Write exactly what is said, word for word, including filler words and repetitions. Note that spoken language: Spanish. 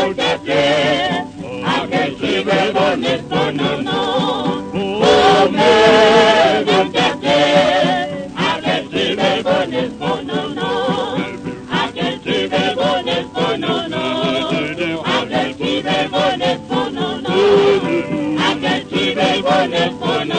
utate, aquel chibebon es bonono. Ome, utate, aquel chibebon es bonono. Aquel chibebon es bonono. Aquel chibebon es bonono. Aquel chibebon es bonono.